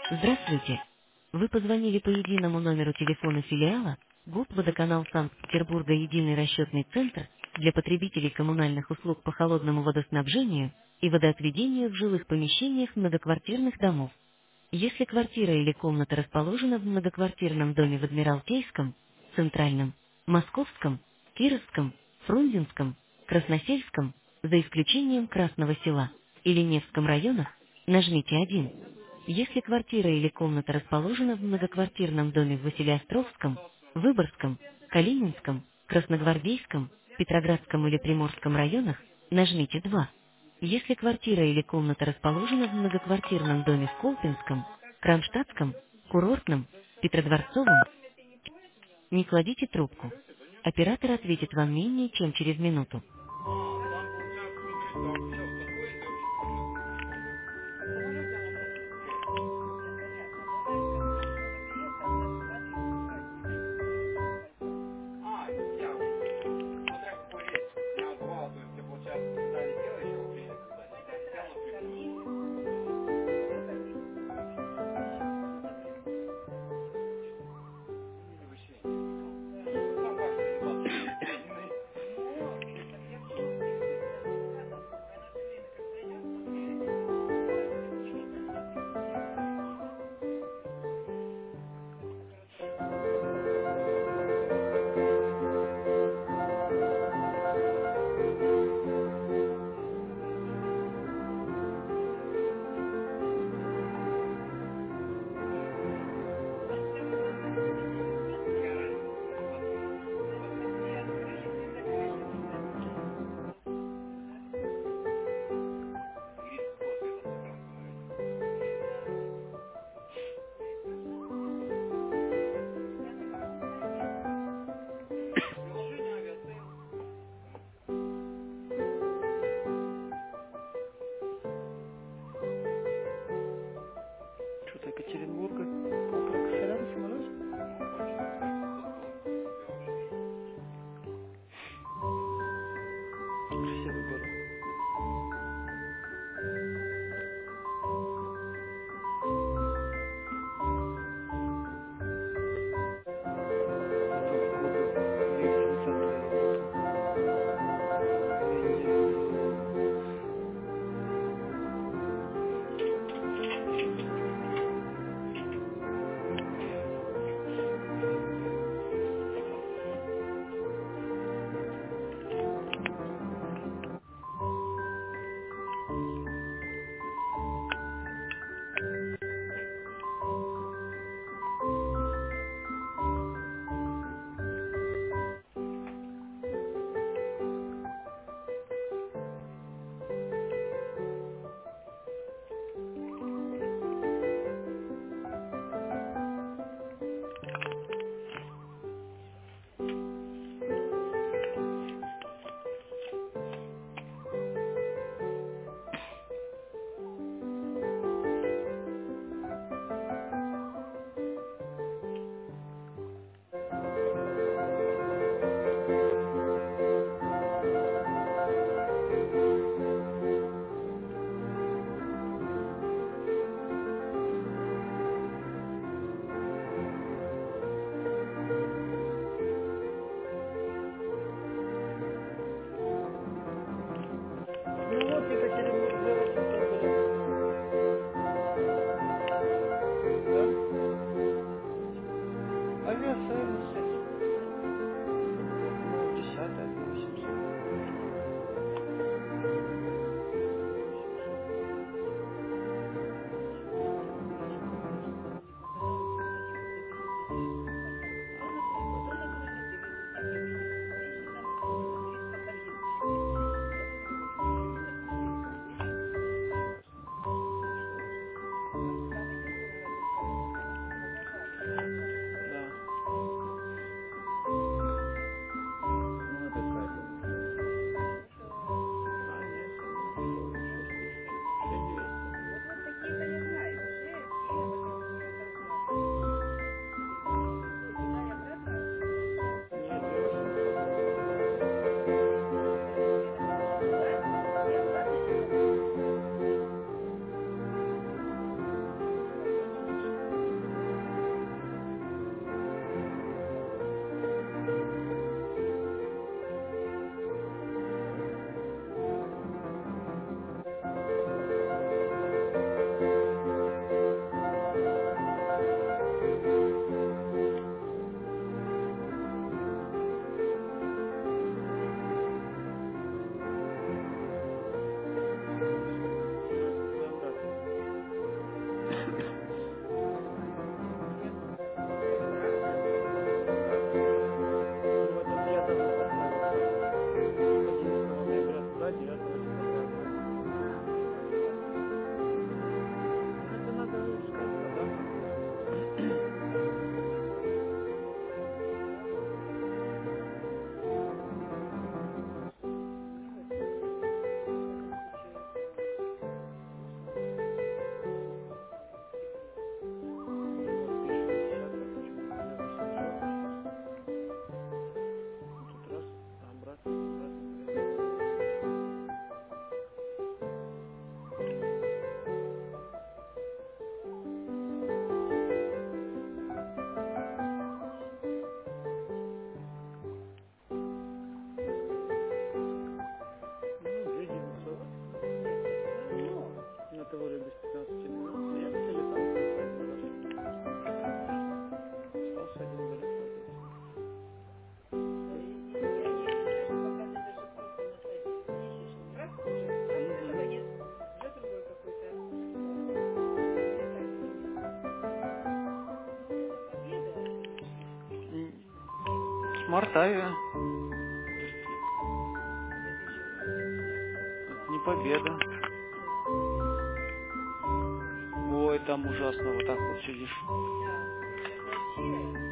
Здравствуйте. Вы позвонили по единому номеру телефона филиала ГУП «Водоканал Санкт-Петербурга. Единый расчетный центр» для потребителей коммунальных услуг по холодному водоснабжению и водоотведению в жилых помещениях многоквартирных домов. Если квартира или комната расположена в многоквартирном доме в Адмиралтейском, Центральном, Московском, Кировском, Фрунзенском, Красносельском, за исключением Красного Села, или Невском районах, нажмите 1. Если квартира или комната расположена в многоквартирном доме в Василиостровском, Выборгском, Калининском, Красногвардейском, Петроградском или Приморском районах, нажмите 2. Если квартира или комната расположена в многоквартирном доме в Колпинском, Кронштадтском, Курортном, Петродворцовом, не кладите трубку. Оператор ответит вам менее чем через минуту. Там получается мы говорим, что все подходит вообще сейчас. Я смотря какой рейс. У меня бывало, то есть я, получается, когда летел, еще в Украине достаточно, я сел на прибор. Не вообще не. Ну, сам факт, что ебаться не на. Мартавия. Это не победа. Ой, там ужасно вот так вот сидишь.